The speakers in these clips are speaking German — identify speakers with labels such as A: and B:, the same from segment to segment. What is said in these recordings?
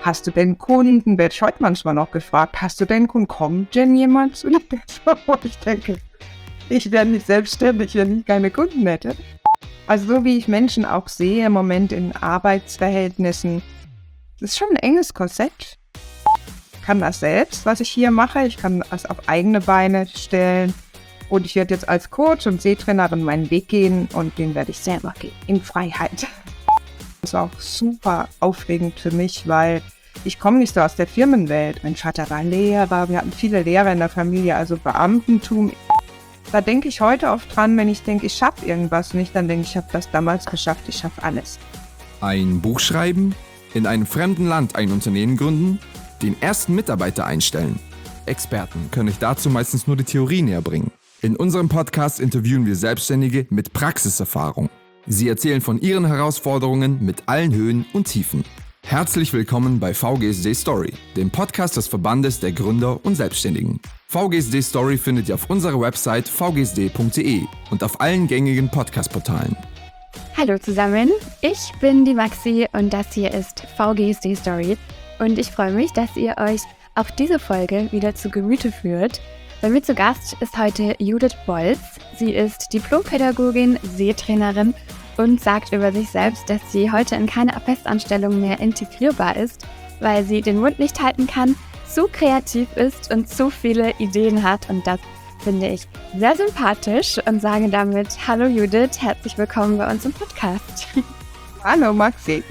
A: hast du denn Kunden? Werde ich heute manchmal noch gefragt, hast du denn Kunden? Kommt denn jemand zu dir? Wo ich denke, ich wäre nicht selbstständig, wenn ich keine Kunden hätte. Also so wie ich Menschen auch sehe im Moment in Arbeitsverhältnissen, das ist schon ein enges Korsett. Ich kann das selbst, was ich hier mache. Ich kann das auf eigene Beine stellen. Und ich werde jetzt als Coach und Seetrainerin meinen Weg gehen und den werde ich selber gehen, in Freiheit. Das ist auch super aufregend für mich, weil ich komme nicht so aus der Firmenwelt. Mein Vater war Lehrer, wir hatten viele Lehrer in der Familie, also Beamtentum. Da denke ich heute oft dran, wenn ich denke, ich schaffe irgendwas nicht, dann denke ich, ich habe das damals geschafft, ich schaffe alles.
B: Ein Buch schreiben, in einem fremden Land ein Unternehmen gründen, den ersten Mitarbeiter einstellen. Experten können euch dazu meistens nur die Theorie näher bringen. In unserem Podcast interviewen wir Selbstständige mit Praxiserfahrung. Sie erzählen von ihren Herausforderungen mit allen Höhen und Tiefen. Herzlich willkommen bei VGSD Story, dem Podcast des Verbandes der Gründer und Selbstständigen. VGSD Story findet ihr auf unserer Website vgsd.de und auf allen gängigen Podcast-Portalen.
C: Hallo zusammen, ich bin die Maxi und das hier ist VGSD Story und ich freue mich, dass ihr euch auch diese Folge wieder zu Gemüte führt. Bei mir zu Gast ist heute Judith Bolz. Sie ist Diplompädagogin, Seetrainerin und sagt über sich selbst, dass sie heute in keine Festanstellung mehr integrierbar ist, weil sie den Mund nicht halten kann, zu kreativ ist und zu viele Ideen hat. Und das finde ich sehr sympathisch und sage damit: Hallo Judith, herzlich willkommen bei uns im Podcast.
A: Hallo Maxi.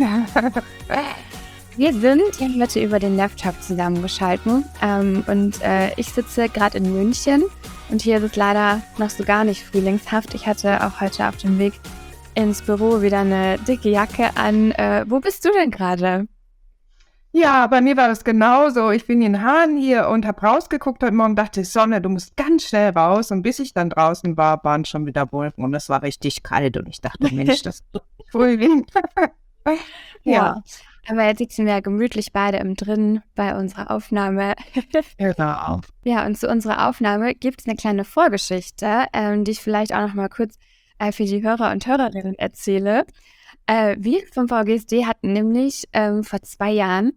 C: Wir sind hier heute über den Laptop zusammengeschaltet und ich sitze gerade in München und hier ist es leider noch so gar nicht frühlingshaft. Ich hatte auch heute auf dem Weg ins Büro wieder eine dicke Jacke an. Wo bist du denn gerade?
A: Ja, bei mir war das genauso. Ich bin in Hahn hier und habe rausgeguckt heute Morgen und dachte, Sonne, du musst ganz schnell raus. Und bis ich dann draußen war, waren schon wieder Wolken und es war richtig kalt. Und ich dachte, Mensch, das ist Frühling.
C: Ja. Aber jetzt sitzen wir ja gemütlich beide im Drin bei unserer Aufnahme.
A: Genau.
C: Ja, und zu unserer Aufnahme gibt es eine kleine Vorgeschichte, die ich vielleicht auch noch mal kurz für die Hörer und Hörerinnen erzähle. Wir vom VGSD hatten nämlich vor 2 Jahren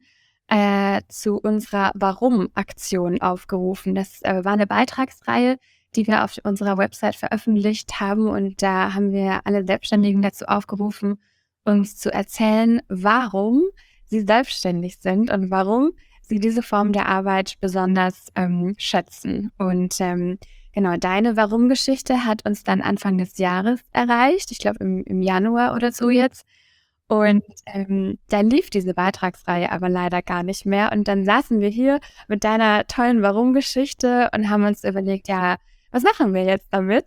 C: zu unserer Warum-Aktion aufgerufen. Das war eine Beitragsreihe, die wir auf unserer Website veröffentlicht haben. Und da haben wir alle Selbstständigen dazu aufgerufen, uns zu erzählen, warum sie selbstständig sind und warum sie diese Form der Arbeit besonders schätzen. Und genau, deine Warum-Geschichte hat uns dann Anfang des Jahres erreicht, ich glaube im Januar oder so jetzt. Und dann lief diese Beitragsreihe aber leider gar nicht mehr. Und dann saßen wir hier mit deiner tollen Warum-Geschichte und haben uns überlegt, ja, was machen wir jetzt damit?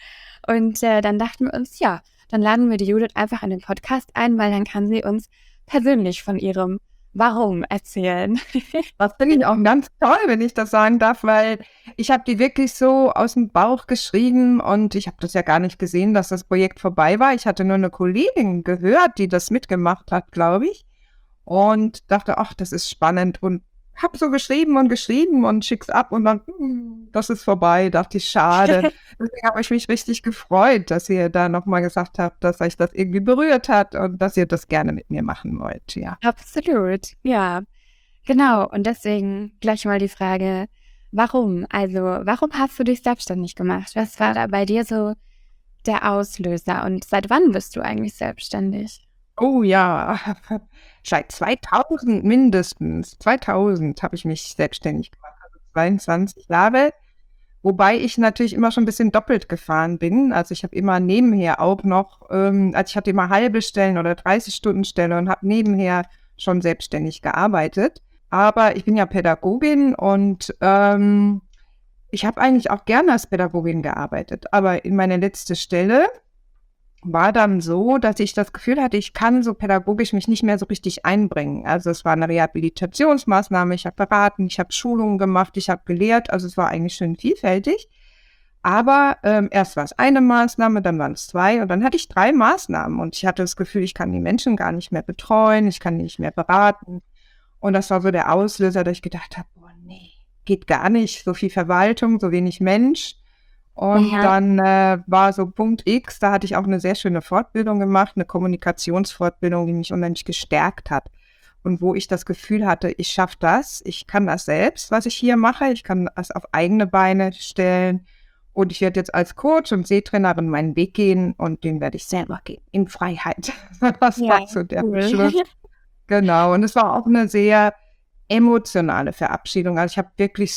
C: Und dann dachten wir uns, ja, dann laden wir die Judith einfach in den Podcast ein, weil dann kann sie uns persönlich von ihrem Warum erzählen.
A: Das finde ich auch ganz toll, wenn ich das sagen darf, weil ich habe die wirklich so aus dem Bauch geschrieben und ich habe das ja gar nicht gesehen, dass das Projekt vorbei war. Ich hatte nur eine Kollegin gehört, die das mitgemacht hat, glaube ich, und dachte, ach, das ist spannend und habe so geschrieben und schick's ab und dann, das ist vorbei, dachte ich, schade. Deswegen habe ich mich richtig gefreut, dass ihr da nochmal gesagt habt, dass euch das irgendwie berührt hat und dass ihr das gerne mit mir machen wollt, ja.
C: Absolut, ja. Genau, und deswegen gleich mal die Frage, warum? Also, warum hast du dich selbstständig gemacht? Was war da bei dir so der Auslöser und seit wann bist du eigentlich selbstständig?
A: Oh ja, seit 2000 mindestens. 2000 habe ich mich selbstständig gemacht, also 22 Jahre. Wobei ich natürlich immer schon ein bisschen doppelt gefahren bin. Also ich habe immer nebenher auch noch, also ich hatte immer halbe Stellen oder 30-Stunden-Stelle und habe nebenher schon selbstständig gearbeitet. Aber ich bin ja Pädagogin und ich habe eigentlich auch gerne als Pädagogin gearbeitet. Aber in meiner letzten Stelle war dann so, dass ich das Gefühl hatte, ich kann so pädagogisch mich nicht mehr so richtig einbringen. Also es war eine Rehabilitationsmaßnahme, ich habe beraten, ich habe Schulungen gemacht, ich habe gelehrt, also es war eigentlich schön vielfältig. Aber erst war es eine Maßnahme, dann waren es 2 und dann hatte ich 3 Maßnahmen und ich hatte das Gefühl, ich kann die Menschen gar nicht mehr betreuen, ich kann die nicht mehr beraten. Und das war so der Auslöser, dass ich gedacht habe, boah nee, geht gar nicht, so viel Verwaltung, so wenig Mensch. Und dann war so Punkt X, da hatte ich auch eine sehr schöne Fortbildung gemacht, eine Kommunikationsfortbildung, die mich unheimlich gestärkt hat. und wo ich das Gefühl hatte, ich schaffe das, ich kann das selbst, was ich hier mache, ich kann das auf eigene Beine stellen und ich werde jetzt als Coach und Seetrainerin meinen Weg gehen und den werde ich selber gehen, in Freiheit. Das war
C: Ja,
A: so der
C: cool.
A: Beschluss. Genau, und es war auch eine sehr emotionale Verabschiedung. Also ich habe wirklich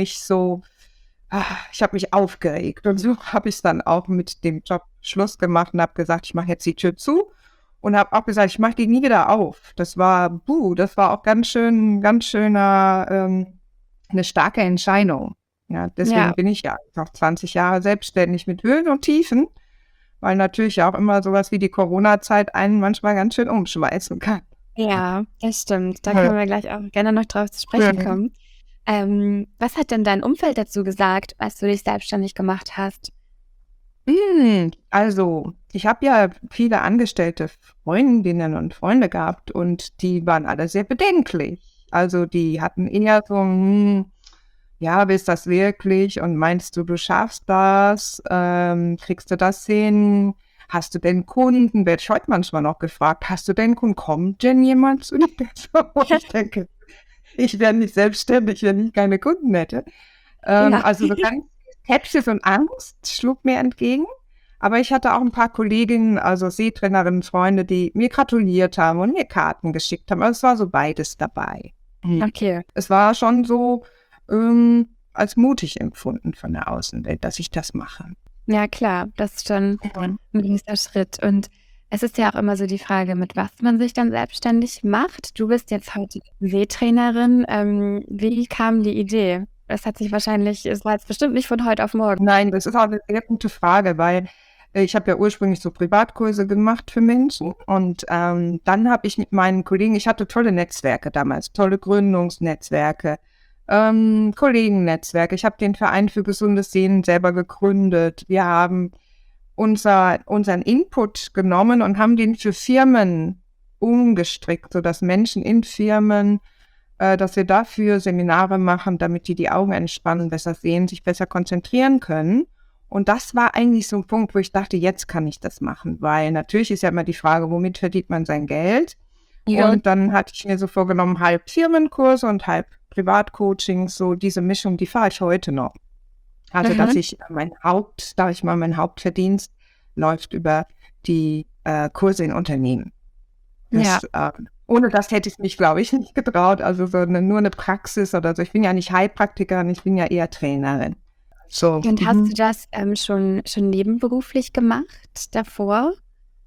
A: ich habe mich aufgeregt und so habe ich dann auch mit dem Job Schluss gemacht und habe gesagt, ich mache jetzt die Tür zu und habe auch gesagt, ich mache die nie wieder auf. Das war auch ganz schöner, eine starke Entscheidung. Ja, deswegen
C: Ja,
A: bin ich ja noch 20 Jahre selbstständig mit Höhen und Tiefen, weil natürlich auch immer sowas wie die Corona-Zeit einen manchmal ganz schön umschmeißen kann.
C: ja, das stimmt. Da
A: Ja.
C: können wir gleich auch gerne noch drauf zu sprechen
A: Ja.
C: kommen. Was hat denn dein Umfeld dazu gesagt, als du dich selbstständig gemacht hast?
A: Also, ich habe ja viele angestellte Freundinnen und Freunde gehabt und die waren alle sehr bedenklich. Also, die hatten eher so, ja, willst das wirklich und meinst du, du schaffst das? Kriegst du das hin? Hast du denn Kunden? Werde ich heute manchmal noch gefragt, hast du denn Kunden? Kommt denn jemand zu dir? Und ich denke, ich wäre nicht selbstständig, wenn ich keine Kunden hätte.
C: Ja.
A: Also so ganz Skepsis und Angst schlug mir entgegen. Aber ich hatte auch ein paar Kolleginnen, also Seetrainerinnen, Freunde, die mir gratuliert haben und mir Karten geschickt haben. Also es war so beides dabei.
C: Okay.
A: Es war schon so als mutig empfunden von der Außenwelt, dass ich das mache.
C: Ja, klar, das ist schon ein nächster Schritt. Und es ist ja auch immer so die Frage, mit was man sich dann selbstständig macht. Du bist jetzt heute Seetrainerin. Wie kam die Idee? Es war jetzt bestimmt nicht von heute auf morgen.
A: Nein, das ist auch eine sehr gute Frage, weil ich habe ja ursprünglich so Privatkurse gemacht für Menschen und dann habe ich mit meinen Kollegen, ich hatte tolle Netzwerke damals, tolle Gründungsnetzwerke, Kollegennetzwerke. Ich habe den Verein für gesundes Sehen selber gegründet. Wir haben unseren Input genommen und haben den für Firmen umgestrickt, sodass Menschen in Firmen, dass wir dafür Seminare machen, damit die Augen entspannen, besser sehen, sich besser konzentrieren können. Und das war eigentlich so ein Punkt, wo ich dachte, jetzt kann ich das machen, weil natürlich ist ja immer die Frage, womit verdient man sein Geld?
C: Ja.
A: Und dann hatte ich mir so vorgenommen, halb Firmenkurse und halb Privatcoachings, so diese Mischung, die fahre ich heute noch. Also, dass ich mein Hauptverdienst läuft über die Kurse in Unternehmen.
C: Ja.
A: Ohne das hätte ich mich, glaube ich, nicht getraut. Also nur eine Praxis oder so. Ich bin ja nicht Heilpraktikerin, ich bin ja eher Trainerin. So.
C: Und hast du das schon nebenberuflich gemacht davor?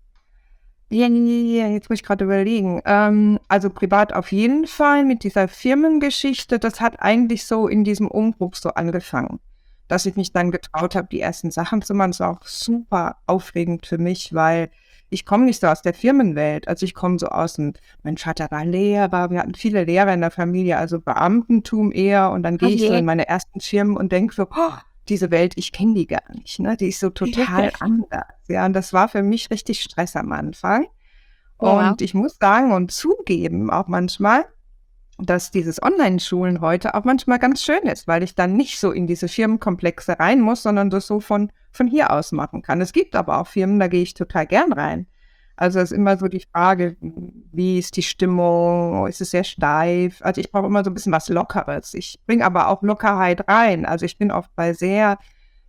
A: Ja, jetzt muss ich gerade überlegen. Also privat auf jeden Fall mit dieser Firmengeschichte. Das hat eigentlich so in diesem Umbruch so angefangen, dass ich mich dann getraut habe, die ersten Sachen zu machen. Das war auch super aufregend für mich, weil ich komme nicht so aus der Firmenwelt. Also ich komme so mein Vater war Lehrer, wir hatten viele Lehrer in der Familie, also Beamtentum eher. Und dann gehe ich so in meine ersten Firmen und denke so, diese Welt, ich kenne die gar nicht, ne? Die ist so total anders. Ja, und das war für mich richtig Stress am Anfang.
C: Ja.
A: Und ich muss sagen und zugeben auch manchmal, dass dieses Online-Schulen heute auch manchmal ganz schön ist, weil ich dann nicht so in diese Firmenkomplexe rein muss, sondern das so von hier aus machen kann. Es gibt aber auch Firmen, da gehe ich total gern rein. Also es ist immer so die Frage, wie ist die Stimmung, ist es sehr steif? Also ich brauche immer so ein bisschen was Lockeres. Ich bringe aber auch Lockerheit rein. Also ich bin oft bei sehr,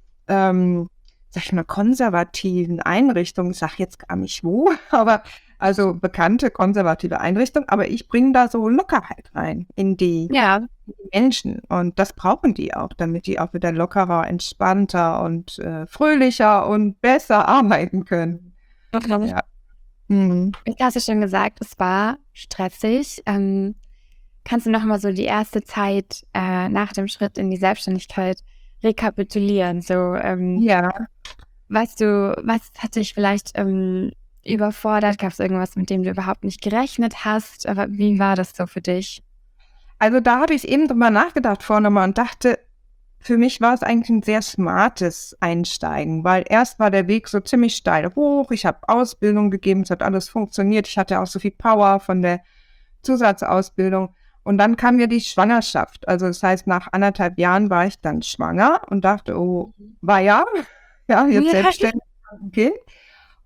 A: sag ich mal, konservativen Einrichtungen, ich sage jetzt gar nicht wo, aber also bekannte konservative Einrichtungen, aber ich bringe da so Lockerheit rein in die Menschen und das brauchen die auch, damit die auch wieder lockerer, entspannter und fröhlicher und besser arbeiten können. Ja.
C: Jetzt hast du schon gesagt, es war stressig. Kannst du noch mal so die erste Zeit nach dem Schritt in die Selbstständigkeit rekapitulieren? So,
A: Ja.
C: was hat dich vielleicht überfordert? Gab es irgendwas, mit dem du überhaupt nicht gerechnet hast? Aber wie war das so für dich?
A: Also da habe ich eben drüber nachgedacht vorne mal und dachte, für mich war es eigentlich ein sehr smartes Einsteigen, weil erst war der Weg so ziemlich steil hoch, ich habe Ausbildung gegeben, es hat alles funktioniert, ich hatte auch so viel Power von der Zusatzausbildung und dann kam ja die Schwangerschaft, also das heißt, nach 1,5 Jahren war ich dann schwanger und dachte, oh, war ja, jetzt selbstständig, okay.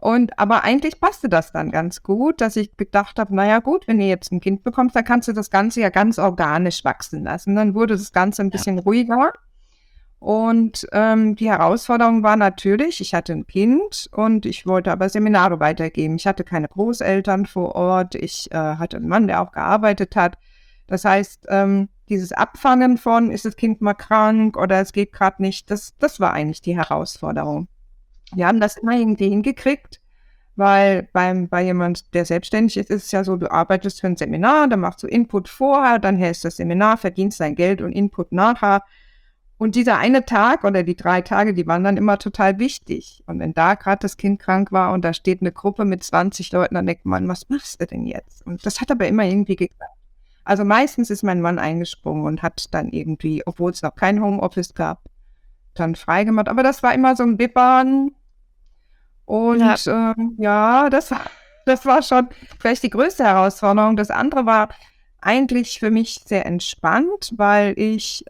A: Aber eigentlich passte das dann ganz gut, dass ich gedacht habe, naja gut, wenn ihr jetzt ein Kind bekommst, dann kannst du das Ganze ja ganz organisch wachsen lassen. Dann wurde das Ganze ein bisschen ruhiger. Und die Herausforderung war natürlich, ich hatte ein Kind und ich wollte aber Seminare weitergeben. Ich hatte keine Großeltern vor Ort. Ich hatte einen Mann, der auch gearbeitet hat. Das heißt, dieses Abfangen von, ist das Kind mal krank oder es geht gerade nicht, das war eigentlich die Herausforderung. Wir haben das immer irgendwie hingekriegt, weil bei jemand, der selbstständig ist, ist es ja so, du arbeitest für ein Seminar, dann machst du Input vorher, dann hältst du das Seminar, verdienst dein Geld und Input nachher. Und dieser eine Tag oder die 3 Tage, die waren dann immer total wichtig. Und wenn da gerade das Kind krank war und da steht eine Gruppe mit 20 Leuten, dann denkt man, was machst du denn jetzt? Und das hat aber immer irgendwie geklappt. Also meistens ist mein Mann eingesprungen und hat dann irgendwie, obwohl es noch kein Homeoffice gab, dann freigemacht. Aber das war immer so ein Bibbern. Und das war schon vielleicht die größte Herausforderung. Das andere war eigentlich für mich sehr entspannt, weil ich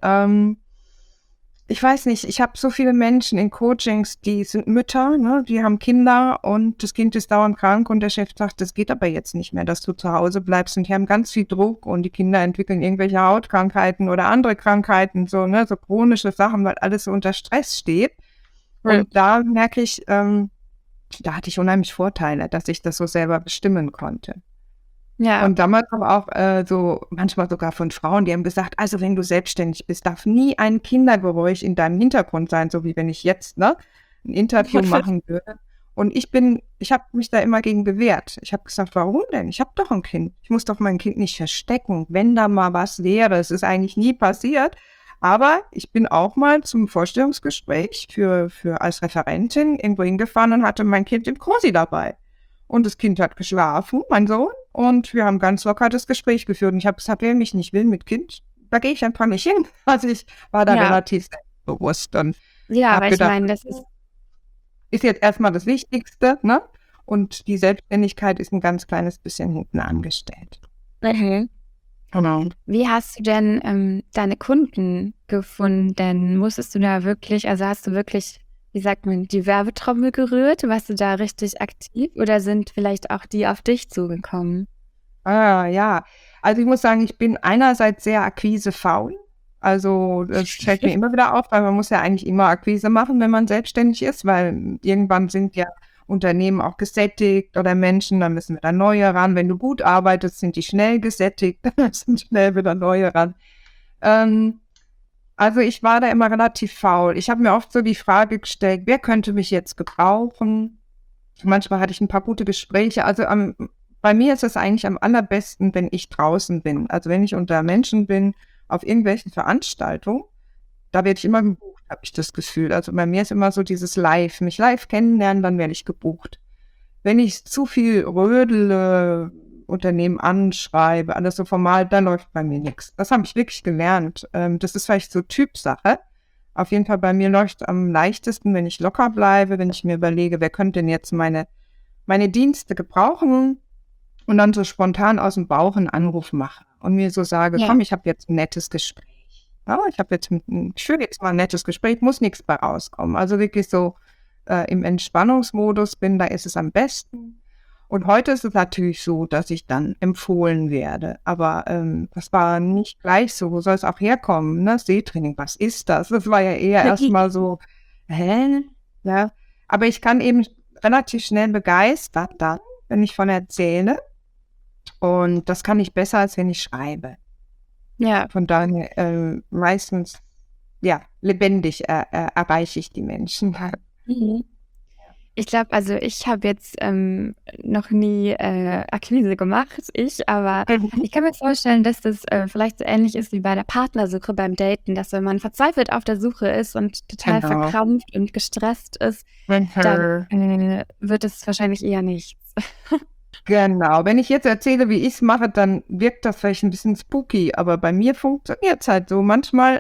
A: weiß nicht, ich habe so viele Menschen in Coachings, die sind Mütter, ne, die haben Kinder und das Kind ist dauernd krank und der Chef sagt, das geht aber jetzt nicht mehr, dass du zu Hause bleibst, und die haben ganz viel Druck und die Kinder entwickeln irgendwelche Hautkrankheiten oder andere Krankheiten, so chronische Sachen, weil alles so unter Stress steht. Und da merke ich, da hatte ich unheimlich Vorteile, dass ich das so selber bestimmen konnte.
C: Ja.
A: Und damals aber auch so manchmal sogar von Frauen, die haben gesagt, also wenn du selbstständig bist, darf nie ein Kindergeräusch in deinem Hintergrund sein, so wie wenn ich jetzt ein Interview machen würde. Und ich habe mich da immer gegen gewehrt. Ich habe gesagt, warum denn? Ich habe doch ein Kind. Ich muss doch mein Kind nicht verstecken, wenn da mal was wäre. Es ist eigentlich nie passiert. Aber ich bin auch mal zum Vorstellungsgespräch für als Referentin irgendwo hingefahren und hatte mein Kind im Kursi dabei. Und das Kind hat geschlafen, mein Sohn, und wir haben ganz locker das Gespräch geführt. Und ich habe gesagt, wer mich nicht will mit Kind, da gehe ich einfach nicht hin. Also ich war da relativ selbstbewusst und
C: aber
A: gedacht,
C: ich meine, das
A: ist jetzt erstmal das Wichtigste, ne? Und die Selbstständigkeit ist ein ganz kleines bisschen hinten angestellt. Genau.
C: Wie hast du denn deine Kunden gefunden? Musstest du da wirklich, also hast du wirklich, wie sagt man, die Werbetrommel gerührt? Warst du da richtig aktiv oder sind vielleicht auch die auf dich zugekommen?
A: Ja. Also ich muss sagen, ich bin einerseits sehr akquisefaul. Also das fällt mir immer wieder auf, weil man muss ja eigentlich immer Akquise machen, wenn man selbstständig ist, weil irgendwann sind ja Unternehmen auch gesättigt oder Menschen, dann müssen wieder neue ran. Wenn du gut arbeitest, sind die schnell gesättigt, dann sind schnell wieder neue ran. Also ich war da immer relativ faul. Ich habe mir oft so die Frage gestellt, wer könnte mich jetzt gebrauchen? Manchmal hatte ich ein paar gute Gespräche. Also bei mir ist es eigentlich am allerbesten, wenn ich draußen bin. Also wenn ich unter Menschen bin, auf irgendwelchen Veranstaltungen, da werde ich immer gebucht, habe ich das Gefühl. Also bei mir ist immer so dieses Live, mich live kennenlernen, dann werde ich gebucht. Wenn ich zu viel rödele, Unternehmen anschreibe, alles so formal, da läuft bei mir nichts. Das habe ich wirklich gelernt. Das ist vielleicht so Typsache. Auf jeden Fall bei mir läuft es am leichtesten, wenn ich locker bleibe, wenn ich mir überlege, wer könnte denn jetzt meine Dienste gebrauchen und dann so spontan aus dem Bauch einen Anruf mache und mir so sage, komm, ich habe jetzt ein nettes Gespräch. Ja, ich führe jetzt mal ein nettes Gespräch, muss nichts bei rauskommen. Also wirklich so im Entspannungsmodus bin, da ist es am besten. Und heute ist es natürlich so, dass ich dann empfohlen werde. Aber das war nicht gleich so. Wo soll es auch herkommen? Ne? Seetraining, was ist das? Das war ja eher erstmal so, Ja. Aber ich kann eben relativ schnell begeistern dann, wenn ich von erzähle. Und das kann ich besser, als wenn ich schreibe.
C: Ja.
A: Von daher meistens, lebendig erreiche ich die Menschen.
C: Ich glaube, also ich habe jetzt noch nie Akquise gemacht, aber ich kann mir vorstellen, dass das vielleicht so ähnlich ist wie bei der Partnersuche beim Daten, dass wenn man verzweifelt auf der Suche ist und total verkrampft und gestresst ist, dann wird es wahrscheinlich eher nichts.
A: Genau, wenn ich jetzt erzähle, wie ich es mache, dann wirkt das vielleicht ein bisschen spooky, aber bei mir funktioniert es halt so. Manchmal,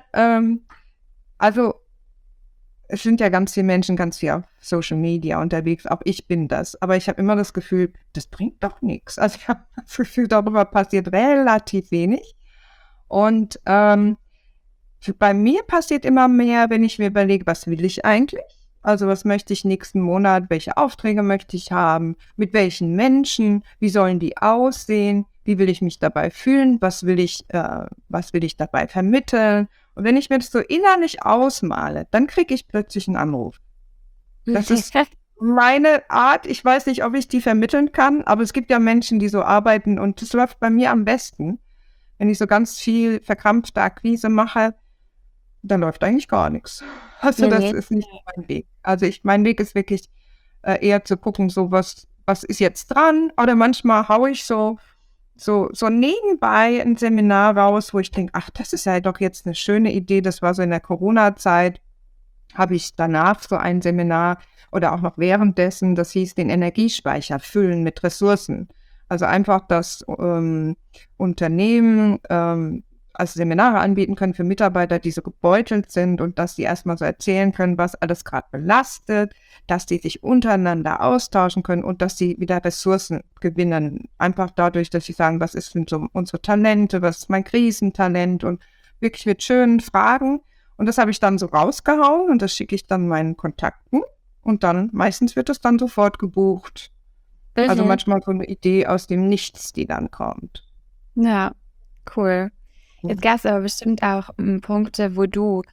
A: also es sind ja ganz viele Menschen ganz viel auf Social Media unterwegs, auch ich bin das, aber ich habe immer das Gefühl, das bringt doch nichts. Also ich habe das Gefühl, darüber passiert relativ wenig und bei mir passiert immer mehr, wenn ich mir überlege, was will ich eigentlich? Also was möchte ich nächsten Monat, welche Aufträge möchte ich haben, mit welchen Menschen, wie sollen die aussehen, wie will ich mich dabei fühlen, was will ich dabei vermitteln. Und wenn ich mir das so innerlich ausmale, dann kriege ich plötzlich einen Anruf. Das ist meine Art. Ich weiß nicht, ob ich die vermitteln kann, aber es gibt ja Menschen, die so arbeiten und das läuft bei mir am besten. Wenn ich so ganz viel verkrampfte Akquise mache, dann läuft eigentlich gar nichts. Also das
C: Nee.
A: ist nicht mein Weg. Also mein Weg ist wirklich eher zu gucken, so was ist jetzt dran? Oder manchmal haue ich so nebenbei ein Seminar raus, wo ich denke, ach, das ist ja doch jetzt eine schöne Idee. Das war so in der Corona-Zeit, habe ich danach so ein Seminar oder auch noch währenddessen, das hieß den Energiespeicher füllen mit Ressourcen. Also einfach, dass Unternehmen also Seminare anbieten können für Mitarbeiter, die so gebeutelt sind und dass sie erstmal so erzählen können, was alles gerade belastet, dass die sich untereinander austauschen können und dass sie wieder Ressourcen gewinnen. Einfach dadurch, dass sie sagen, was sind so unsere Talente, was ist mein Krisentalent und wirklich mit schönen Fragen. Und das habe ich dann so rausgehauen und das schicke ich dann meinen Kontakten und dann meistens wird es dann sofort gebucht. Also manchmal so eine Idee aus dem Nichts, die dann kommt.
C: Ja, cool. Jetzt gab es aber bestimmt auch Punkte, wo du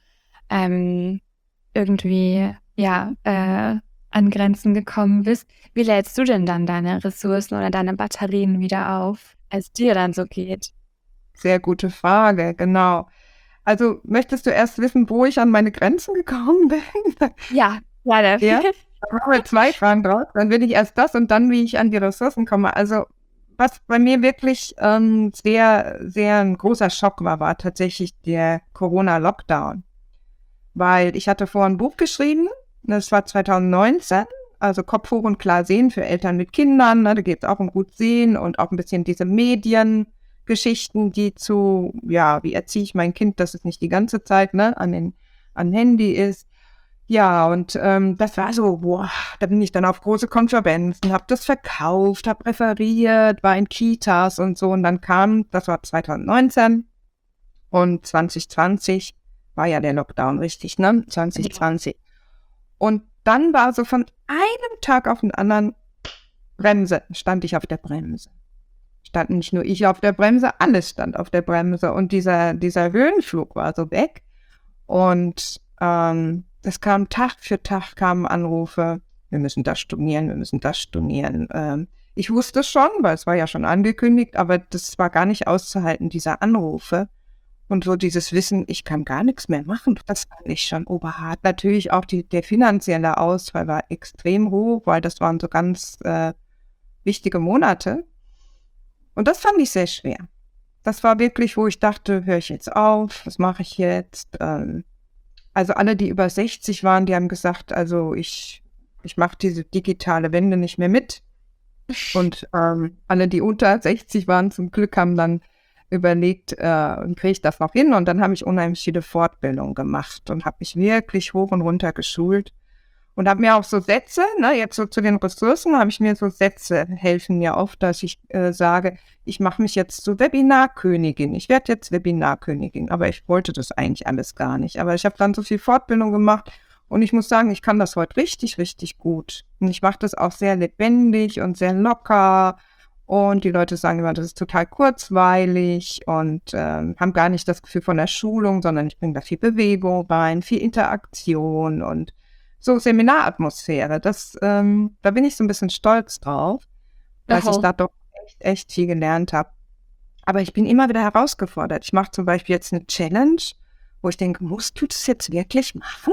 C: irgendwie an Grenzen gekommen bist. Wie lädst du denn dann deine Ressourcen oder deine Batterien wieder auf, als dir dann so geht?
A: Sehr gute Frage, genau. Also möchtest du erst wissen, wo ich an meine Grenzen gekommen bin?
C: Ja, leider.
A: Ja, da machen wir 2 Fragen draus. Dann will ich erst das und dann, wie ich an die Ressourcen komme. Also was bei mir wirklich sehr, sehr ein großer Schock war tatsächlich der Corona-Lockdown. Weil ich hatte vorher ein Buch geschrieben, das war 2019, also Kopf hoch und klar sehen für Eltern mit Kindern. Ne, da geht es auch um gut sehen und auch ein bisschen diese Mediengeschichten, die wie erziehe ich mein Kind, dass es nicht die ganze Zeit an Handy ist. Ja, und das war so, da bin ich dann auf große Konferenzen, habe das verkauft, habe referiert, war in Kitas und so. Und dann das war 2019 und 2020 war ja der Lockdown, richtig, ne? 2020. Und dann war so von einem Tag auf den anderen stand ich auf der Bremse. Stand nicht nur ich auf der Bremse, alles stand auf der Bremse. Und dieser Höhenflug war so weg. Und es kam Tag für Tag kamen Anrufe, wir müssen das stornieren. Ich wusste schon, weil es war ja schon angekündigt, aber das war gar nicht auszuhalten, diese Anrufe. Und so dieses Wissen, ich kann gar nichts mehr machen, das fand ich schon oberhart. Natürlich auch der finanzielle Ausfall war extrem hoch, weil das waren so ganz wichtige Monate. Und das fand ich sehr schwer. Das war wirklich, wo ich dachte, höre ich jetzt auf, was mache ich jetzt? Also alle, die über 60 waren, die haben gesagt, also ich mache diese digitale Wende nicht mehr mit. Und alle, die unter 60 waren, zum Glück haben dann überlegt, kriege ich das noch hin? Und dann habe ich unheimlich viele Fortbildungen gemacht und habe mich wirklich hoch und runter geschult. Und habe mir auch so Sätze, jetzt so zu den Ressourcen, habe ich mir so Sätze, helfen mir oft, dass ich sage, ich mache mich jetzt zur Webinarkönigin. Ich werde jetzt Webinarkönigin, aber ich wollte das eigentlich alles gar nicht. Aber ich habe dann so viel Fortbildung gemacht und ich muss sagen, ich kann das heute richtig, richtig gut. Und ich mache das auch sehr lebendig und sehr locker. Und die Leute sagen immer, das ist total kurzweilig und haben gar nicht das Gefühl von der Schulung, sondern ich bringe da viel Bewegung rein, viel Interaktion und so Seminaratmosphäre. Da bin ich so ein bisschen stolz drauf, dass ich da doch echt viel gelernt habe. Aber ich bin immer wieder herausgefordert. Ich mache zum Beispiel jetzt eine Challenge, wo ich denke, musst du das jetzt wirklich machen?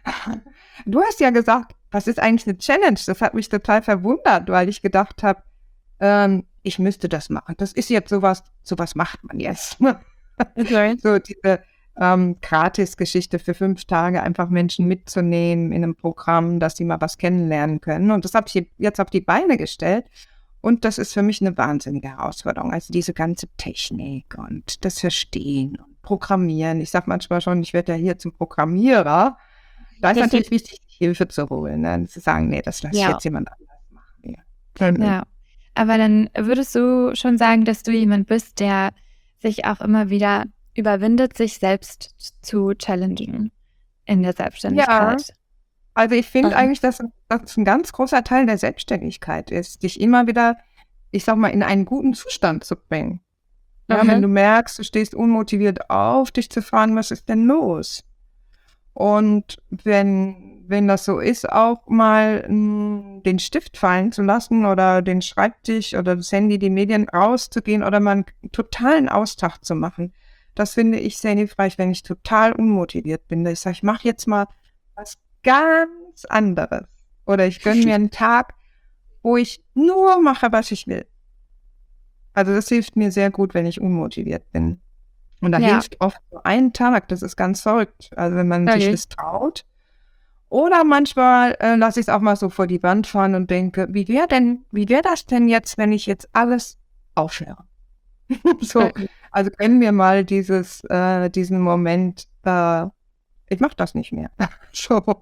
A: Du hast ja gesagt, was ist eigentlich eine Challenge? Das hat mich total verwundert, weil ich gedacht habe, ich müsste das machen. Das ist jetzt sowas macht man jetzt.
C: Okay.
A: So diese Gratis-Geschichte für 5 Tage, einfach Menschen mitzunehmen in einem Programm, dass sie mal was kennenlernen können. Und das habe ich jetzt auf die Beine gestellt. Und das ist für mich eine wahnsinnige Herausforderung. Also diese ganze Technik und das Verstehen und Programmieren. Ich sage manchmal schon, ich werde ja hier zum Programmierer. Da ist natürlich wichtig, Hilfe zu holen. Ne? Zu sagen, nee, das lasse ich jetzt jemand anders machen.
C: Ja. Aber dann würdest du schon sagen, dass du jemand bist, der sich auch immer wieder überwindet, sich selbst zu challengen in der Selbstständigkeit.
A: Ja, Also ich finde
C: Mhm.
A: eigentlich, dass das ein ganz großer Teil der Selbstständigkeit ist, dich immer wieder, ich sag mal, in einen guten Zustand zu bringen. Ja, wenn
C: Mhm.
A: du merkst, du stehst unmotiviert auf, dich zu fragen, was ist denn los? Und wenn das so ist, auch mal den Stift fallen zu lassen oder den Schreibtisch oder das Handy, die Medien rauszugehen oder mal einen totalen Austag zu machen. Das finde ich sehr hilfreich, wenn ich total unmotiviert bin. Ich sage, ich mache jetzt mal was ganz anderes. Oder ich gönne mir einen Tag, wo ich nur mache, was ich will. Also das hilft mir sehr gut, wenn ich unmotiviert bin. Und da
C: Ja,
A: hilft oft so ein Tag, das ist ganz verrückt. Also wenn man sich
C: okay.
A: das traut. Oder manchmal lasse ich es auch mal so vor die Wand fahren und denke, wie wäre das denn jetzt, wenn ich jetzt alles aufhöre? So,
C: Mhm.
A: also kennen wir mal diesen Moment, ich mache das nicht mehr. So.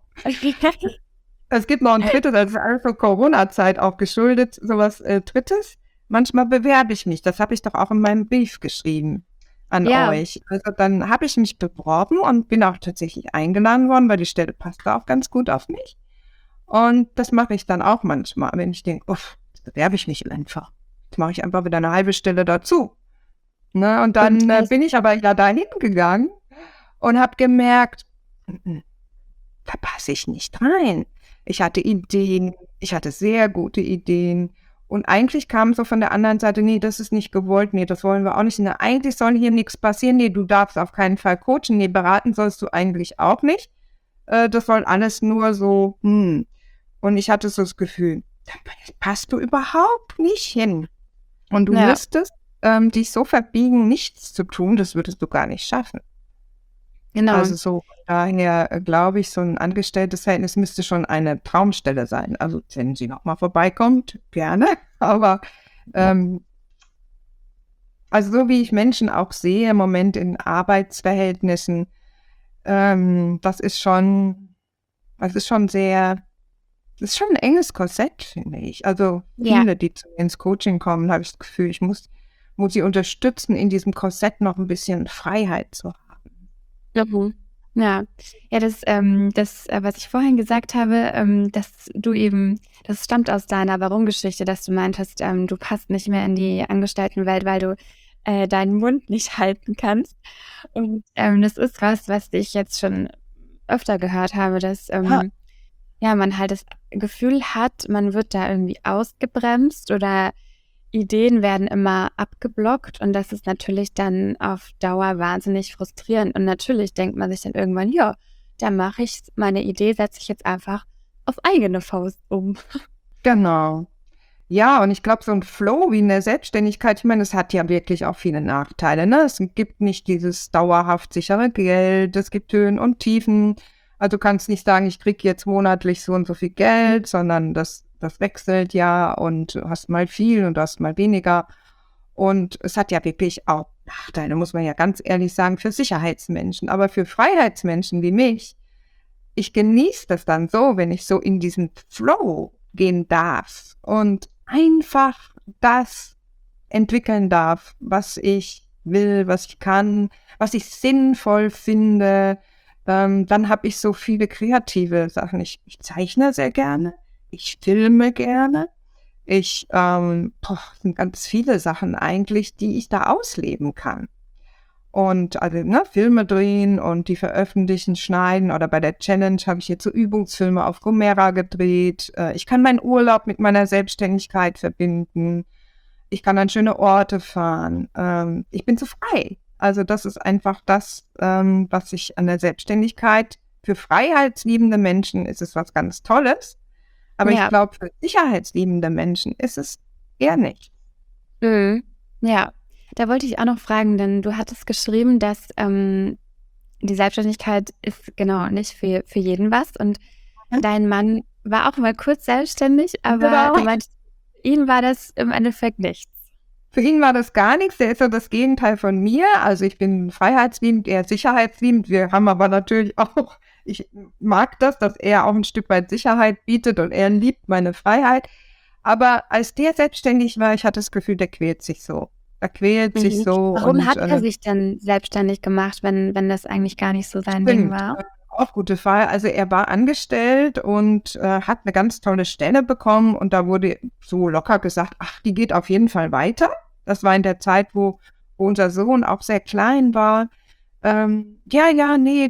A: Es gibt noch ein drittes, das ist alles so Corona-Zeit auch geschuldet, sowas Drittes. Manchmal bewerbe ich mich. Das habe ich doch auch in meinem Brief geschrieben an
C: Ja,
A: euch. Also dann habe ich mich beworben und bin auch tatsächlich eingeladen worden, weil die Stelle passte auch ganz gut auf mich. Und das mache ich dann auch manchmal, wenn ich denke, uff, jetzt bewerbe ich mich einfach. Jetzt mache ich einfach wieder eine halbe Stelle dazu. Ne? Und
C: und
A: dann
C: hast
A: bin ich aber ja da hingegangen und habe gemerkt, "Mm, da passe ich nicht rein. Ich hatte Ideen, ich hatte sehr gute Ideen. Und eigentlich kam so von der anderen Seite, nee, das ist nicht gewollt, nee, das wollen wir auch nicht. Nee, eigentlich soll hier nichts passieren, nee, du darfst auf keinen Fall coachen, nee, beraten sollst du eigentlich auch nicht. Das soll alles nur so, Und ich hatte so das Gefühl, da passt du überhaupt nicht hin. Und du
C: ja,
A: müsstest dich so verbiegen, nichts zu tun, das würdest du gar nicht schaffen.
C: genau.
A: Also so daher glaube ich, so ein angestelltes Verhältnis müsste schon eine Traumstelle sein. Also wenn sie noch mal vorbeikommt, gerne. Aber ähm, also so wie ich Menschen auch sehe im Moment in Arbeitsverhältnissen, das ist schon sehr, das ist schon ein enges Korsett, finde ich. Also
C: Ja.
A: viele, die zu mir ins Coaching kommen, habe ich das Gefühl, ich muss sie unterstützen, in diesem Korsett noch ein bisschen Freiheit zu haben.
C: Mhm. Ja. Ja, was ich vorhin gesagt habe, dass du eben das stammt aus deiner Warum-Geschichte, dass du meintest, du passt nicht mehr in die Angestelltenwelt, weil du, deinen Mund nicht halten kannst. Und, das ist was ich jetzt schon öfter gehört habe, dass,
A: Ja,
C: ja, man halt das Gefühl hat, man wird da irgendwie ausgebremst oder Ideen werden immer abgeblockt und das ist natürlich dann auf Dauer wahnsinnig frustrierend. Und natürlich denkt man sich dann irgendwann, ja, dann mache ich meine Idee, setze ich jetzt einfach auf eigene Faust um.
A: genau. Ja, und ich glaube, so ein Flow wie in der Selbstständigkeit, ich meine, es hat ja wirklich auch viele Nachteile, ne? Es gibt nicht dieses dauerhaft sichere Geld, es gibt Höhen und Tiefen. Also, du kannst nicht sagen: „Ich kriege jetzt monatlich so und so viel Geld“, sondern das wechselt ja und du hast mal viel und du hast mal weniger. Und es hat ja wirklich auch Nachteile, muss man ja ganz ehrlich sagen, für Sicherheitsmenschen. Aber für Freiheitsmenschen wie mich, ich genieße das dann so, wenn ich so in diesen Flow gehen darf und einfach das entwickeln darf, was ich will, was ich kann, was ich sinnvoll finde. Dann habe ich so viele kreative Sachen. Ich zeichne sehr gerne, ich filme gerne. Es sind ganz viele Sachen eigentlich, die ich da ausleben kann. Und also, ne, Filme drehen und die veröffentlichen, schneiden oder bei der Challenge habe ich jetzt so Übungsfilme auf Gomera gedreht. Ich kann meinen Urlaub mit meiner Selbstständigkeit verbinden. Ich kann an schöne Orte fahren. Ich bin so frei. Also das ist einfach das, was ich an der Selbstständigkeit für freiheitsliebende Menschen ist es was ganz Tolles. Aber ich
C: Ja.
A: glaube, für sicherheitsliebende Menschen ist es eher nicht.
C: Mhm. Ja. Da wollte ich auch noch fragen, denn du hattest geschrieben, dass, die Selbstständigkeit ist genau nicht für jeden was und dein Mann war auch mal kurz selbstständig, aber
A: Genau.
C: du meintest, für ihn war das im Endeffekt nichts.
A: Für ihn war das gar nichts. Der ist so das Gegenteil von mir. Also ich bin freiheitsliebend, er sicherheitsliebend. Wir haben aber natürlich auch, ich mag das, dass er auch ein Stück weit Sicherheit bietet und er liebt meine Freiheit. Aber als der selbstständig war, ich hatte das Gefühl, der quält sich so. Er quält sich
C: Mhm.
A: so
C: Warum
A: und
C: hat er sich denn selbstständig gemacht, wenn das eigentlich gar nicht so sein Ding
A: stimmt.
C: war?
A: auch gute Frage. Also er war angestellt und hat eine ganz tolle Stelle bekommen und da wurde so locker gesagt, ach, die geht auf jeden Fall weiter. Das war in der Zeit, wo unser Sohn auch sehr klein war. Nee,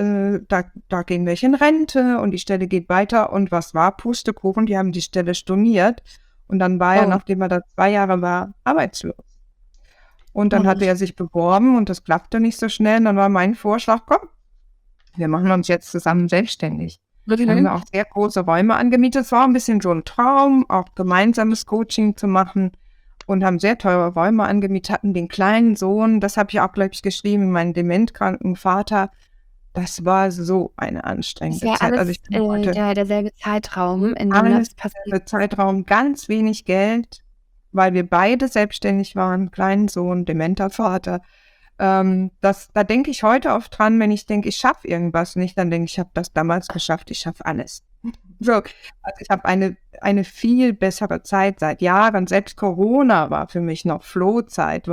A: da gehen welche in Rente und die Stelle geht weiter. Und was war? Pustekuchen, die haben die Stelle storniert. Und dann war er,
C: Oh,
A: nachdem er da 2 Jahre war, arbeitslos. Und dann hatte
C: oh,
A: er sich beworben und das klappte nicht so schnell. Und dann war mein Vorschlag, komm, wir machen uns jetzt zusammen selbstständig. Da haben wir auch sehr große Räume angemietet. Es war ein bisschen so ein Traum, auch gemeinsames Coaching zu machen und haben sehr teure Räume angemietet, hatten den kleinen Sohn, das habe ich auch, glaube ich, geschrieben, meinen dementkranken Vater. Das war so eine
C: das
A: anstrengende
C: wäre
A: Zeit. Also
C: alles
A: ich bin heute
C: derselbe Zeitraum, in dem
A: alles
C: das passiert.
A: für Zeitraum ganz wenig Geld, weil wir beide selbstständig waren, kleinen Sohn, dementer Vater. Da denke ich heute oft dran, wenn ich denke, ich schaffe irgendwas nicht, dann denke ich, ich habe das damals geschafft, ich schaffe alles. So, also ich habe eine viel bessere Zeit seit Jahren. Selbst Corona war für mich noch Flohzeit,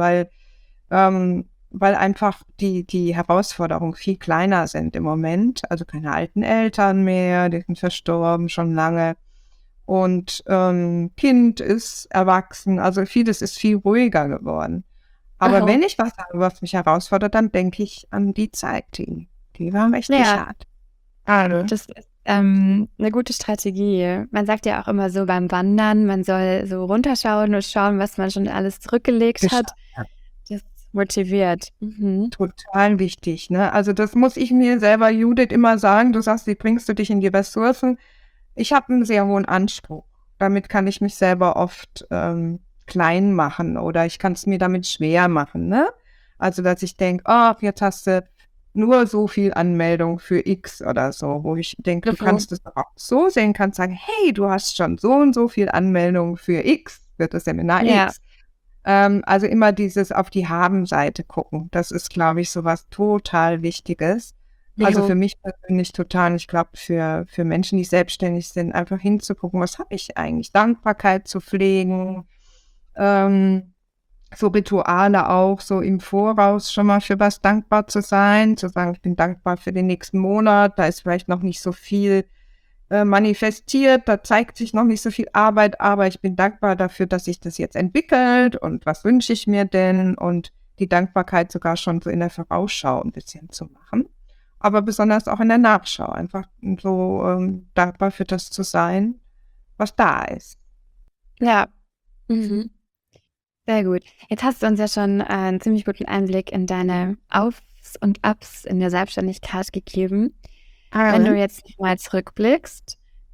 A: weil einfach die Herausforderungen viel kleiner sind im Moment. Also keine alten Eltern mehr, die sind verstorben schon lange. Und Kind ist erwachsen, also vieles ist viel ruhiger geworden. Aber
C: Aha.
A: wenn ich was habe, was mich herausfordert, dann denke ich an die Zeit, die war mächtig
C: Ja,
A: hart. Also,
C: das ist 'ne gute Strategie. Man sagt ja auch immer so beim Wandern, man soll so runterschauen und schauen, was man schon alles zurückgelegt hat.
A: geschafft. Ja.
C: Das motiviert. Mhm.
A: Total wichtig, ne? Also, das muss ich mir selber, Judith, immer sagen. Du sagst, wie bringst du dich in die Ressourcen? Ich habe einen sehr hohen Anspruch. Damit kann ich mich selber oft, klein machen oder ich kann es mir damit schwer machen, ne? Also, dass ich denke: „Ach, jetzt hast du nur so viel Anmeldung für X“ oder so, wo ich denke, du
C: Mhm.
A: kannst es doch auch so sehen, kannst sagen: „Hey, du hast schon so und so viel Anmeldung für X, für das Seminar
C: Ja.
A: X.“ Also immer dieses auf die Haben-Seite gucken. Das ist, glaube ich, so was total Wichtiges. Also
C: Mhm.
A: für mich persönlich total, ich glaube, für Menschen, die selbstständig sind, einfach hinzugucken, was habe ich eigentlich? Dankbarkeit zu pflegen, ähm, so Rituale auch, so im Voraus schon mal für was dankbar zu sein, zu sagen, ich bin dankbar für den nächsten Monat, da ist vielleicht noch nicht so viel manifestiert, da zeigt sich noch nicht so viel Arbeit, aber ich bin dankbar dafür, dass sich das jetzt entwickelt und was wünsche ich mir denn und die Dankbarkeit sogar schon so in der Vorausschau ein bisschen zu machen, aber besonders auch in der Nachschau, einfach so dankbar für das zu sein, was da ist.
C: Ja. Mhm. Sehr gut. Jetzt hast du uns ja schon einen ziemlich guten Einblick in deine Aufs und Abs in der Selbstständigkeit gegeben. Wenn du
A: Mhm.
C: jetzt noch mal zurückblickst,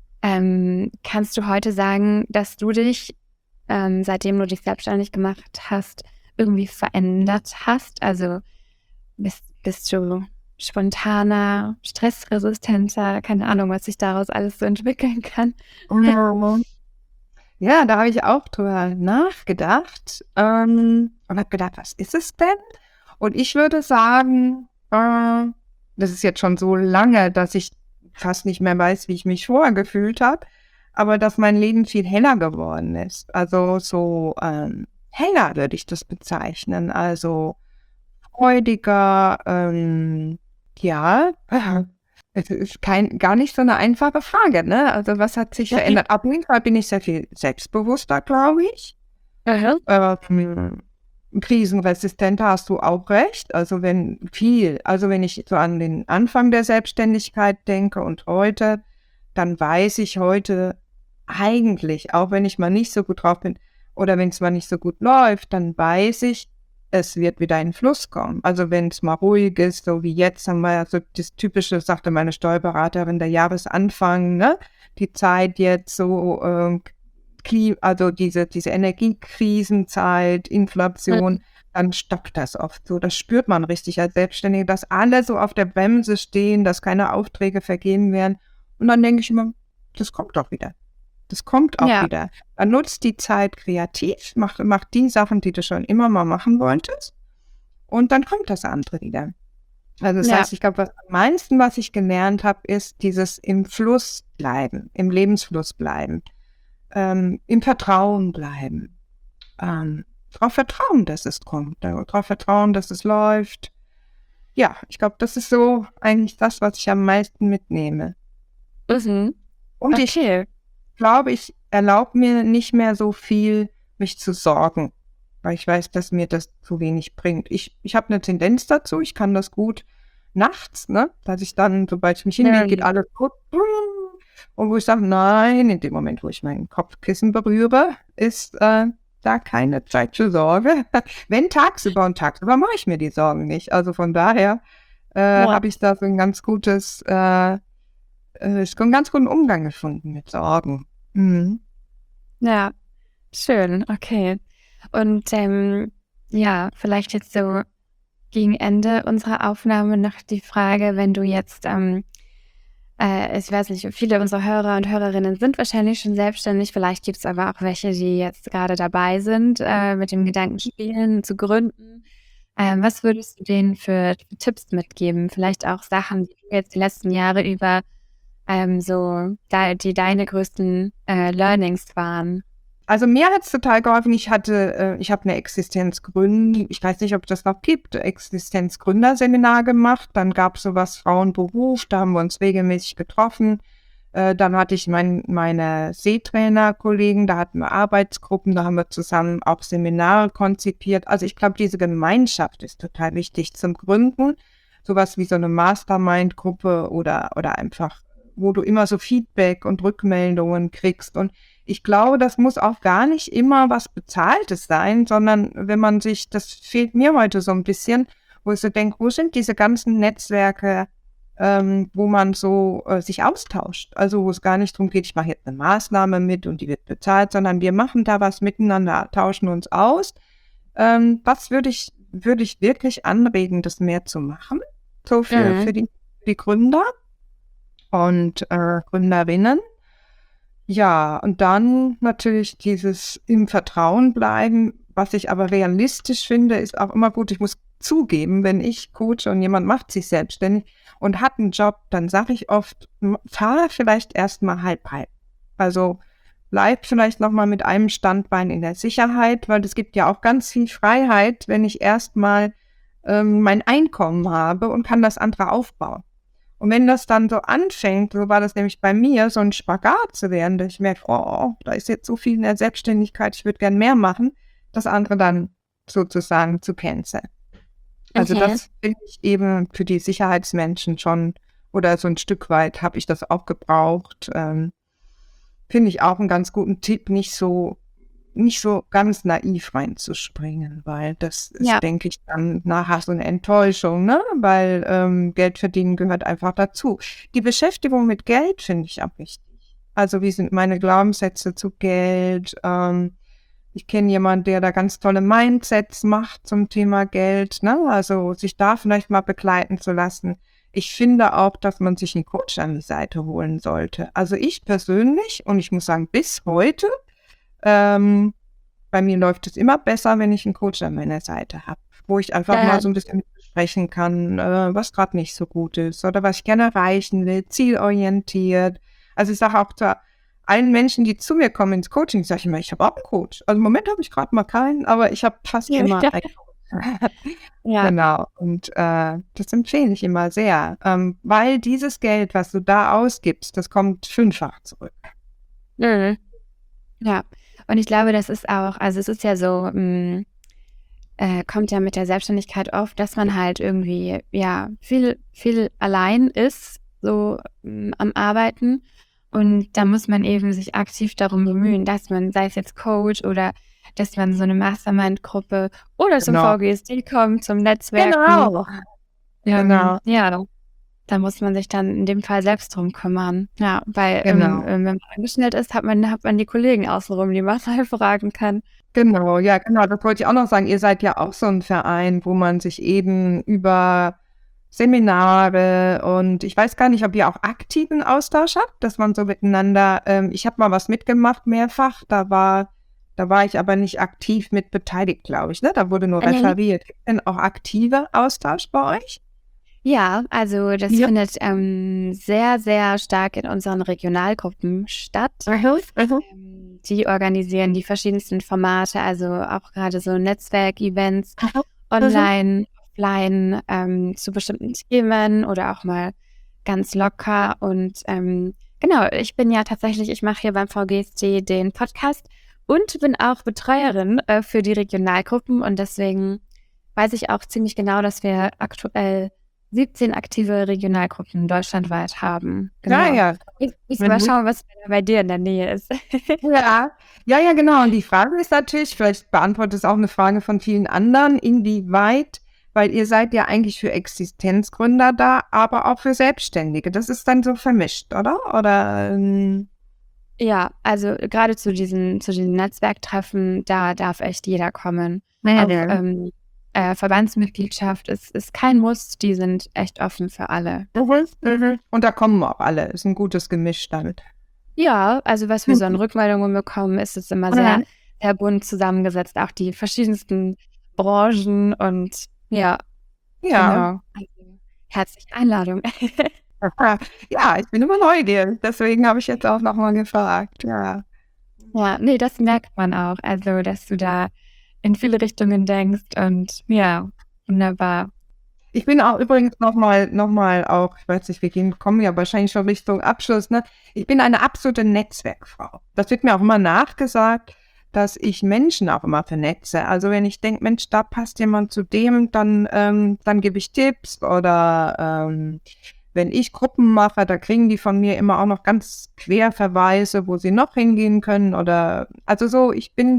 C: kannst du heute sagen, dass du dich, seitdem du dich selbstständig gemacht hast, irgendwie verändert hast? Also, bist du spontaner, stressresistenter? Keine Ahnung, was sich daraus alles so entwickeln kann.
A: Mhm. Ja, da habe ich auch drüber nachgedacht, und habe gedacht: „Was ist es denn?“ Und ich würde sagen, das ist jetzt schon so lange, dass ich fast nicht mehr weiß, wie ich mich vorher gefühlt habe, aber dass mein Leben viel heller geworden ist. Also, so, heller würde ich das bezeichnen, also freudiger, ja, es ist gar nicht so 'ne einfache Frage, ne? Also, was hat sich verändert? Auf jeden Fall bin ich sehr viel selbstbewusster, glaube ich.
C: Aha.
A: Ähm, krisenresistenter, hast du auch recht. Wenn ich so an den Anfang der Selbstständigkeit denke und heute, dann weiß ich heute eigentlich, auch wenn ich mal nicht so gut drauf bin oder wenn's mal nicht so gut läuft, dann weiß ich, es wird wieder in Fluss kommen. Also, wenn's mal ruhig ist, so wie jetzt haben wir ja so das Typische, sagte meine Steuerberaterin, der Jahresanfang, ne? Die Zeit jetzt so, also diese Energiekrisenzeit,
C: Mhm.
A: Inflation, dann stockt das oft so. Das spürt man richtig als Selbstständige, dass alle so auf der Bremse stehen, dass keine Aufträge vergeben werden. Und dann denke ich immer: „Das kommt doch wieder. Das kommt auch
C: Ja,
A: wieder.“ Dann nutzt die Zeit kreativ, mach die Sachen, die du schon immer mal machen wolltest, und dann kommt das andere wieder. Also, das
C: ja,
A: heißt, ich glaube, was am meisten, was ich gelernt habe, ist dieses im Fluss bleiben, im Lebensfluss bleiben, im Vertrauen bleiben, drauf vertrauen, dass es kommt, darauf vertrauen, dass es läuft. ja, ich glaube, das ist so eigentlich das, was ich am meisten mitnehme.
C: Mhm.
A: Und ich
C: Okay.
A: glaube, ich erlaube mir nicht mehr so viel, mich zu sorgen, weil ich weiß, dass mir das zu wenig bringt. Ich habe eine Tendenz dazu, ich kann das gut nachts, ne, dass ich dann, sobald ich mich hinlege, geht alles gut. Und wo ich sage, nein, in dem Moment, wo ich mein Kopfkissen berühre, ist da keine Zeit für Sorge. Wenn tagsüber, und tagsüber mache ich mir die Sorgen nicht. Also von daher
C: Ja.
A: habe ich da so ein ganz gutes, einen ganz guten Umgang gefunden mit Sorgen. Mhm.
C: Ja, schön, okay. Und ja, vielleicht jetzt so gegen Ende unserer Aufnahme noch die Frage, wenn du jetzt, ich weiß nicht, viele unserer Hörer und Hörerinnen sind wahrscheinlich schon selbstständig, vielleicht gibt es aber auch welche, die jetzt gerade dabei sind, mit dem Gedanken spielen, zu gründen. Was würdest du denen für Tipps mitgeben? Vielleicht auch Sachen, die du jetzt die letzten Jahre über die deine größten Learnings waren.
A: Also mir hat es total geholfen. Ich habe eine ich weiß nicht, ob es das noch gibt, Existenzgründerseminar gemacht. Dann gab es sowas Frauenberuf, da haben wir uns regelmäßig getroffen. Dann hatte ich meine Seetrainerkollegen, da hatten wir Arbeitsgruppen, da haben wir zusammen auch Seminare konzipiert. Also ich glaube, diese Gemeinschaft ist total wichtig zum Gründen. Sowas wie so eine Mastermind-Gruppe oder einfach, wo du immer so Feedback und Rückmeldungen kriegst. Und ich glaube, das muss auch gar nicht immer was Bezahltes sein, sondern wenn man sich, das fehlt mir heute so ein bisschen, wo ich so denke, wo sind diese ganzen Netzwerke, wo man so sich austauscht? Also wo es gar nicht darum geht, ich mache jetzt eine Maßnahme mit und die wird bezahlt, sondern wir machen da was miteinander, tauschen uns aus. Was würde ich wirklich anregen, das mehr zu machen? So für die Gründer und Gründerinnen. Ja, und dann natürlich dieses im Vertrauen bleiben, was ich aber realistisch finde, ist auch immer gut. Ich muss zugeben, wenn ich coache und jemand macht sich selbstständig und hat einen Job, dann sage ich oft, fahre vielleicht erstmal halb. Also bleib vielleicht nochmal mit einem Standbein in der Sicherheit, weil es gibt ja auch ganz viel Freiheit, wenn ich erstmal mein Einkommen habe und kann das andere aufbauen. Und wenn das dann so anfängt, so war das nämlich bei mir, so ein Spagat zu werden, dass ich merke, oh, da ist jetzt so viel in der Selbstständigkeit, ich würde gern mehr machen, das andere dann sozusagen zu canceln. Also
C: Okay.
A: das finde ich eben für die Sicherheitsmenschen schon, oder so ein Stück weit habe ich das auch gebraucht. Finde ich auch einen ganz guten Tipp, nicht so ganz naiv reinzuspringen, weil das
C: Ja.
A: ist, denke ich, dann nachher so eine Enttäuschung, ne? Weil Geld verdienen gehört einfach dazu. Die Beschäftigung mit Geld finde ich auch wichtig. Also wie sind meine Glaubenssätze zu Geld? Ich kenne jemanden, der da ganz tolle Mindsets macht zum Thema Geld, ne? Also sich da vielleicht mal begleiten zu lassen. Ich finde auch, dass man sich einen Coach an die Seite holen sollte. Also ich persönlich, und ich muss sagen, bis heute, bei mir läuft es immer besser, wenn ich einen Coach an meiner Seite habe, wo ich einfach mal so ein bisschen besprechen kann, was gerade nicht so gut ist oder was ich gerne erreichen will, zielorientiert. Also ich sage auch zu allen Menschen, die zu mir kommen ins Coaching, sage ich immer, ich habe auch einen Coach. Also im Moment habe ich gerade mal keinen, aber ich habe fast immer einen Coach.
C: Ja.
A: Genau, und das empfehle ich immer sehr, weil dieses Geld, was du da ausgibst, das kommt 5-fach zurück.
C: Mhm. Ja. Und ich glaube, das ist auch, also es ist ja so, kommt ja mit der Selbstständigkeit oft, dass man halt irgendwie, ja, viel allein ist, so am Arbeiten. Und da muss man eben sich aktiv darum bemühen, dass man, sei es jetzt Coach oder dass man so eine Mastermind-Gruppe oder zum
A: Genau.
C: VGSD kommt, zum Netzwerken.
A: Genau.
C: Ja, da muss man sich dann in dem Fall selbst drum kümmern. Ja, weil
A: Genau.
C: wenn man angestellt ist, hat man die Kollegen außenrum, die man mal fragen kann.
A: Genau, ja, genau, das wollte ich auch noch sagen. Ihr seid ja auch so ein Verein, wo man sich eben über Seminare und ich weiß gar nicht, ob ihr auch aktiven Austausch habt, dass man so miteinander, ich habe mal was mitgemacht, mehrfach, da war ich aber nicht aktiv mit beteiligt, glaube ich, ne? Da wurde nur referiert. Gibt es denn auch aktiver Austausch bei euch?
C: Ja, also das
A: Ja.
C: findet sehr, sehr stark in unseren Regionalgruppen statt. Die organisieren die verschiedensten Formate, also auch gerade so Netzwerkevents online, offline zu bestimmten Themen oder auch mal ganz locker. Und genau, ich mache hier beim VGSD den Podcast und bin auch Betreuerin für die Regionalgruppen. Und deswegen weiß ich auch ziemlich genau, dass wir aktuell 17 aktive Regionalgruppen deutschlandweit haben.
A: Ja,
C: Genau.
A: ja.
C: Ich
A: Wenn
C: mal
A: du,
C: schauen, was bei dir in der Nähe ist.
A: ja, ja, genau. Und die Frage ist natürlich, vielleicht beantwortet es auch eine Frage von vielen anderen, inwieweit, weil ihr seid ja eigentlich für Existenzgründer da, aber auch für Selbstständige. Das ist dann so vermischt, oder? Oder,
C: Ja, also gerade zu diesen Netzwerktreffen, da darf echt jeder kommen. Auch
A: ja.
C: Verbandsmitgliedschaft ist kein Muss, die sind echt offen für alle.
A: Und da kommen auch alle. Ist ein gutes Gemisch damit.
C: Ja, also was wir so an Rückmeldungen bekommen, ist es immer sehr, sehr bunt zusammengesetzt, auch die verschiedensten Branchen und ja,
A: Ja.
C: genau. Also, herzliche Einladung.
A: Ja, ich bin immer neugierig. Deswegen habe ich jetzt auch nochmal gefragt. Ja.
C: Ja, nee, das merkt man auch. Also, dass du da in viele Richtungen denkst und ja, wunderbar.
A: Ich bin auch übrigens nochmal auch, ich weiß nicht, wir kommen ja wahrscheinlich schon Richtung Abschluss, ne? Ich bin eine absolute Netzwerkfrau. Das wird mir auch immer nachgesagt, dass ich Menschen auch immer vernetze. Also wenn ich denke, Mensch, da passt jemand zu dem, dann gebe ich Tipps oder wenn ich Gruppen mache, da kriegen die von mir immer auch noch ganz Querverweise, wo sie noch hingehen können oder, also so, ich bin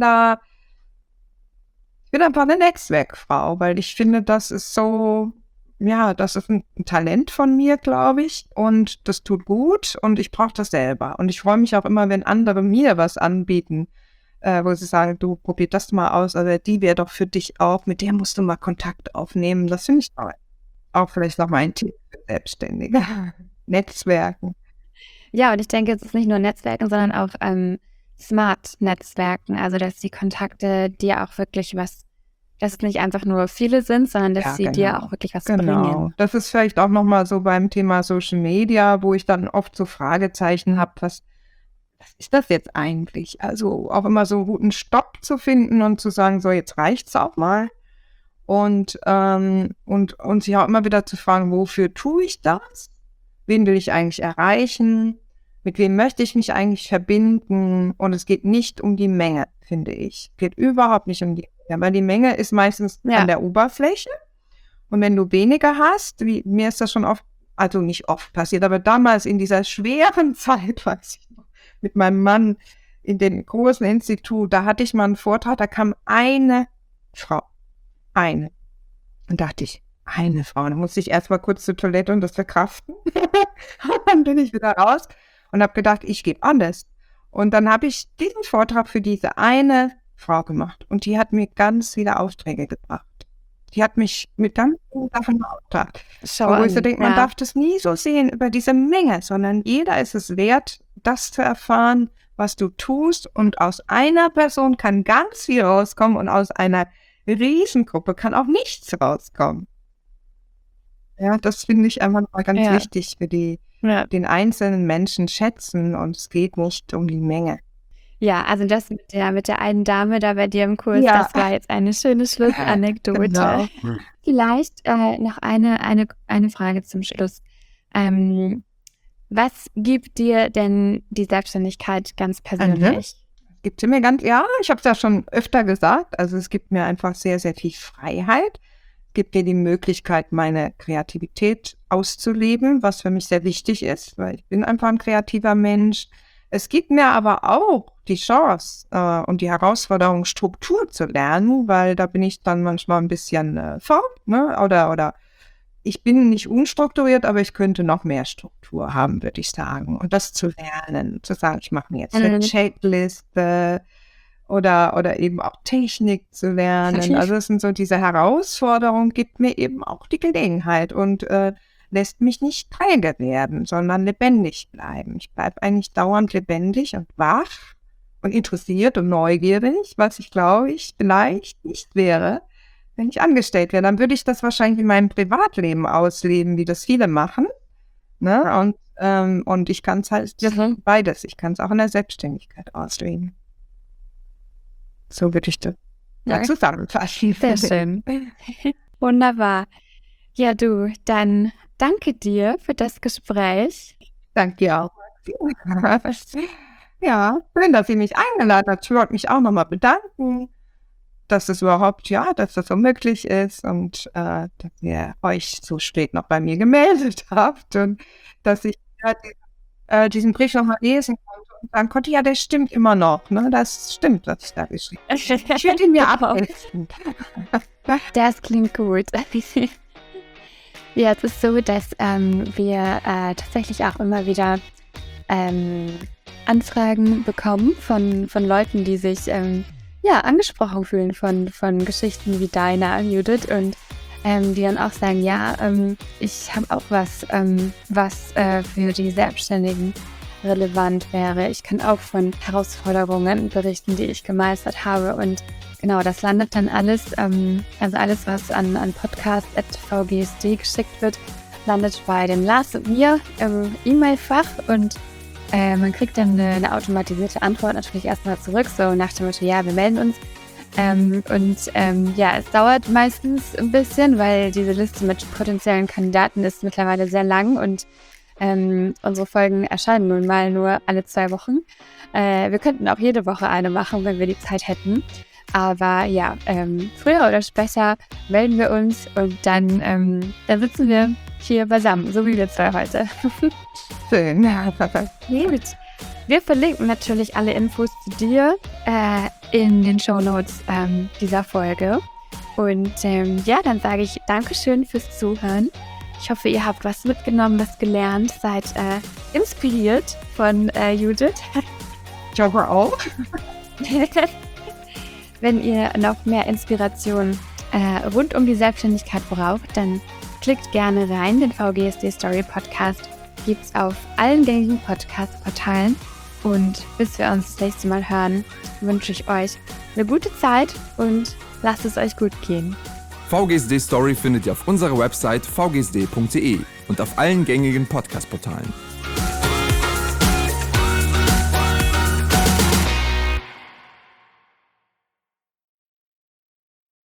A: einfach eine Netzwerkfrau, weil ich finde, das ist so, ja, das ist ein Talent von mir, glaube ich, und das tut gut und ich brauche das selber. Und ich freue mich auch immer, wenn andere mir was anbieten, wo sie sagen, du probier das mal aus, also die wäre doch für dich auch, mit der musst du mal Kontakt aufnehmen. Das finde ich toll. Auch vielleicht noch mal ein Tipp für Selbstständige. Netzwerken.
C: Ja, und ich denke, es ist nicht nur Netzwerken, sondern auch Smart-Netzwerken. Also, dass die Kontakte dir auch wirklich dass es nicht einfach nur viele sind, sondern dass
A: Ja,
C: sie dir
A: genau.
C: auch wirklich was
A: Genau.
C: bringen.
A: Das ist vielleicht auch nochmal so beim Thema Social Media, wo ich dann oft so Fragezeichen habe, was ist das jetzt eigentlich? Also auch immer so einen guten Stopp zu finden und zu sagen, so jetzt reicht's auch mal. Und sich auch immer wieder zu fragen, wofür tue ich das? Wen will ich eigentlich erreichen? Mit wem möchte ich mich eigentlich verbinden? Und es geht nicht um die Menge, finde ich. Es geht überhaupt nicht um die Menge, weil die Menge ist meistens
C: Ja.
A: an der Oberfläche. Und wenn du weniger hast, wie mir ist das schon oft, also nicht oft passiert, aber damals in dieser schweren Zeit, weiß ich noch, mit meinem Mann in dem großen Institut, da hatte ich mal einen Vortrag, da kam eine Frau. Eine. Und dachte ich, eine Frau. Dann musste ich erst mal kurz zur Toilette und das verkraften. Und dann bin ich wieder raus und habe gedacht, ich gebe alles. Und dann habe ich diesen Vortrag für diese eine Frau gemacht. Und die hat mir ganz viele Aufträge gebracht. Die hat mich mit ganz vielen Sachen beauftragt. Wo ich so denke, man darf das nie so sehen über diese Menge, sondern jeder ist es wert, das zu erfahren, was du tust. Und aus einer Person kann ganz viel rauskommen und aus einer Riesengruppe kann auch nichts rauskommen. Ja, das finde ich einfach mal ganz wichtig für den einzelnen Menschen schätzen und es geht nicht um die Menge.
C: Ja, also das mit der einen Dame da bei dir im Kurs, das war jetzt eine schöne Schlussanekdote.
A: Genau.
C: Vielleicht noch eine Frage zum Schluss. Was gibt dir denn die Selbstständigkeit ganz persönlich?
A: Gibt sie mir ich habe es ja schon öfter gesagt, also es gibt mir einfach sehr, sehr viel Freiheit. Es gibt mir die Möglichkeit, meine Kreativität auszuleben, was für mich sehr wichtig ist, weil ich bin einfach ein kreativer Mensch. Es gibt mir aber auch die Chance und die Herausforderung, Struktur zu lernen, weil da bin ich dann manchmal ein bisschen faul, ne? Oder ich bin nicht unstrukturiert, aber ich könnte noch mehr Struktur haben, würde ich sagen. Und das zu lernen, zu sagen, ich mache mir jetzt eine Checkliste oder eben auch Technik zu lernen. Also es sind so diese Herausforderungen, gibt mir eben auch die Gelegenheit und lässt mich nicht träge werden, sondern lebendig bleiben. Ich bleibe eigentlich dauernd lebendig und wach und interessiert und neugierig, was ich glaube ich vielleicht nicht wäre, wenn ich angestellt wäre. Dann würde ich das wahrscheinlich in meinem Privatleben ausleben, wie das viele machen. Ne? Und ich kann es halt beides. Ich kann es auch in der Selbstständigkeit ausleben. So würde ich das zusammenfassen.
C: Sehr schön. Wunderbar. Ja, du, dann danke dir für das Gespräch.
A: Danke dir auch. Ja, schön, dass ihr mich eingeladen habt. Ich wollte mich auch nochmal bedanken, dass es überhaupt, dass das so möglich ist und dass ihr euch so spät noch bei mir gemeldet habt und dass ich diesen Brief nochmal lesen konnte und sagen konnte, ja, der stimmt immer noch, ne? Das stimmt, was ich da geschrieben habe. Ich werde ihn mir abhelfen.
C: Das klingt gut. Ja, es ist so, dass wir tatsächlich auch immer wieder Anfragen bekommen von Leuten, die sich angesprochen fühlen von Geschichten wie deiner, Judith, und die dann auch sagen, ich habe auch was für die Selbstständigen relevant wäre. Ich kann auch von Herausforderungen berichten, die ich gemeistert habe, und genau, das landet dann alles, also alles, was an podcast@vgsd geschickt wird, landet bei dem Lars und mir im E-Mail-Fach, und man kriegt dann eine automatisierte Antwort natürlich erstmal zurück, so nach dem Motto, ja, wir melden uns. Es dauert meistens ein bisschen, weil diese Liste mit potenziellen Kandidaten ist mittlerweile sehr lang, und unsere Folgen erscheinen nun mal nur alle 2 Wochen. Wir könnten auch jede Woche eine machen, wenn wir die Zeit hätten. Aber ja, früher oder später melden wir uns, und dann sitzen wir hier beisammen, so wie wir zwei heute.
A: Schön.
C: Gut. Wir verlinken natürlich alle Infos zu dir in den Shownotes dieser Folge. Und dann sage ich Dankeschön fürs Zuhören. Ich hoffe, ihr habt was mitgenommen, was gelernt, seid inspiriert von Judith.
A: Ich hoffe auch.
C: Wenn ihr noch mehr Inspiration rund um die Selbstständigkeit braucht, dann klickt gerne rein. Den VGSD Story Podcast gibt es auf allen gängigen Podcast-Portalen. Und bis wir uns das nächste Mal hören, wünsche ich euch eine gute Zeit und lasst es euch gut gehen.
B: VGSD Story findet ihr auf unserer Website vgsd.de und auf allen gängigen Podcast-Portalen.